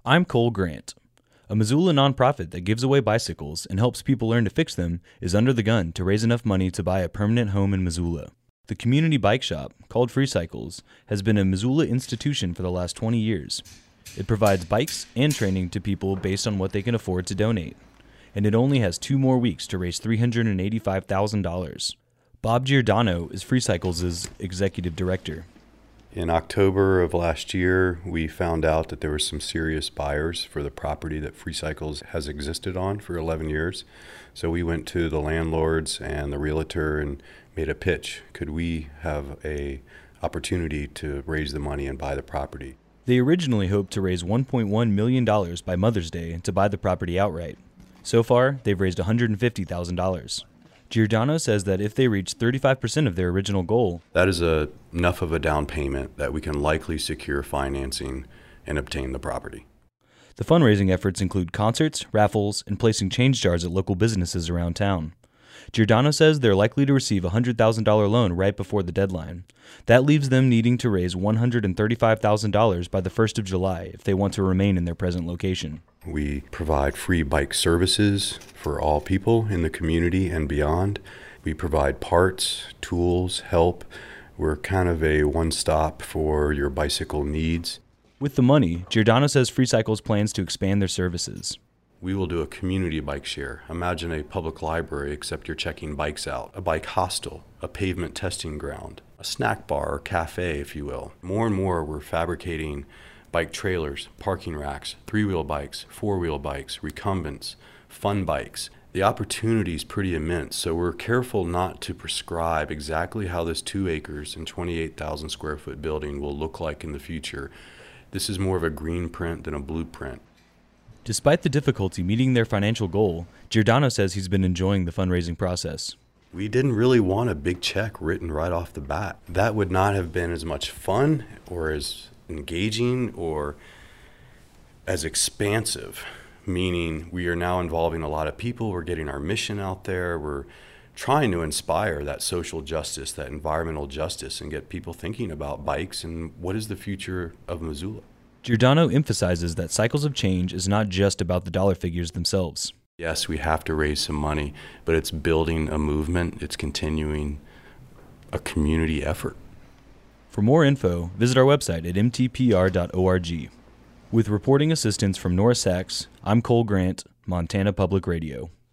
I'm Cole Grant. A Missoula nonprofit that gives away bicycles and helps people learn to fix them is under the gun to raise enough money to buy a permanent home in Missoula. The community bike shop, called Free Cycles, has been a Missoula institution for the last 20 years. It provides bikes and training to people based on what they can afford to donate. And it only has 2 more weeks to raise $385,000. Bob Giordano is Free Cycles' executive director. In October of last year, we found out that there were some serious buyers for the property that Free Cycles has existed on for 11 years. So we went to the landlords and the realtor and made a pitch. Could we have an opportunity to raise the money and buy the property? They originally hoped to raise $1.1 million by Mother's Day to buy the property outright. So far, they've raised $150,000. Giordano says that if they reach 35% of their original goal, that is enough of a down payment that we can likely secure financing and obtain the property. The fundraising efforts include concerts, raffles, and placing change jars at local businesses around town. Giordano says they're likely to receive a $100,000 loan right before the deadline. That leaves them needing to raise $135,000 by the 1st of July if they want to remain in their present location. We provide free bike services for all people in the community and beyond. We provide parts, tools, help. We're kind of a one-stop for your bicycle needs. With the money, Giordano says Free Cycles plans to expand their services. We will do a community bike share. Imagine a public library, except you're checking bikes out. A bike hostel, a pavement testing ground, a snack bar or cafe, if you will. More and more, we're fabricating bike trailers, parking racks, 3-wheel bikes, 4-wheel bikes, recumbents, fun bikes. The opportunity is pretty immense, so we're careful not to prescribe exactly how this 2 acres and 28,000 square foot building will look like in the future. This is more of a green print than a blueprint. Despite the difficulty meeting their financial goal, Giordano says he's been enjoying the fundraising process. We didn't really want a big check written right off the bat. That would not have been as much fun or as engaging or as expansive, meaning we are now involving a lot of people. We're getting our mission out there. We're trying to inspire that social justice, that environmental justice, and get people thinking about bikes and what is the future of Missoula. Giordano emphasizes that Cycles of Change is not just about the dollar figures themselves. Yes, we have to raise some money, but it's building a movement. It's continuing a community effort. For more info, visit our website at mtpr.org. With reporting assistance from Nora Sachs, I'm Cole Grant, Montana Public Radio.